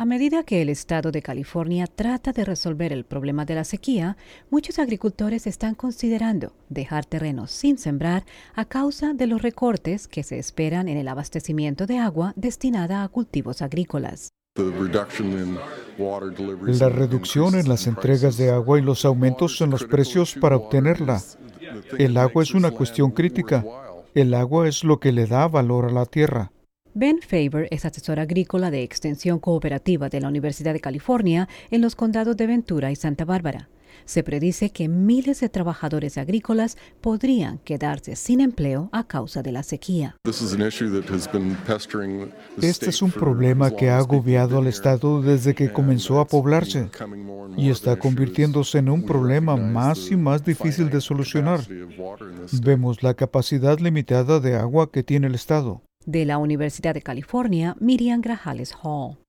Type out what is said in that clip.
medida que el estado de California trata de resolver el problema de la sequía, muchos agricultores están considerando dejar terrenos sin sembrar a causa de los recortes que se esperan en el abastecimiento de agua destinada a cultivos agrícolas. La reducción en las entregas de agua y los aumentos en los precios para obtenerla. El agua es una cuestión crítica. El agua es lo que le da valor a la tierra. Ben Faber es asesor agrícola de Extensión Cooperativa de la Universidad de California en los condados de Ventura y Santa Bárbara. Se predice que miles de trabajadores agrícolas podrían quedarse sin empleo a causa de la sequía. Este es un problema que ha agobiado al estado desde que comenzó a poblarse y está convirtiéndose en un problema más y más difícil de solucionar. Vemos la capacidad limitada de agua que tiene el estado. De la Universidad de California, Miriam Grajales Hall.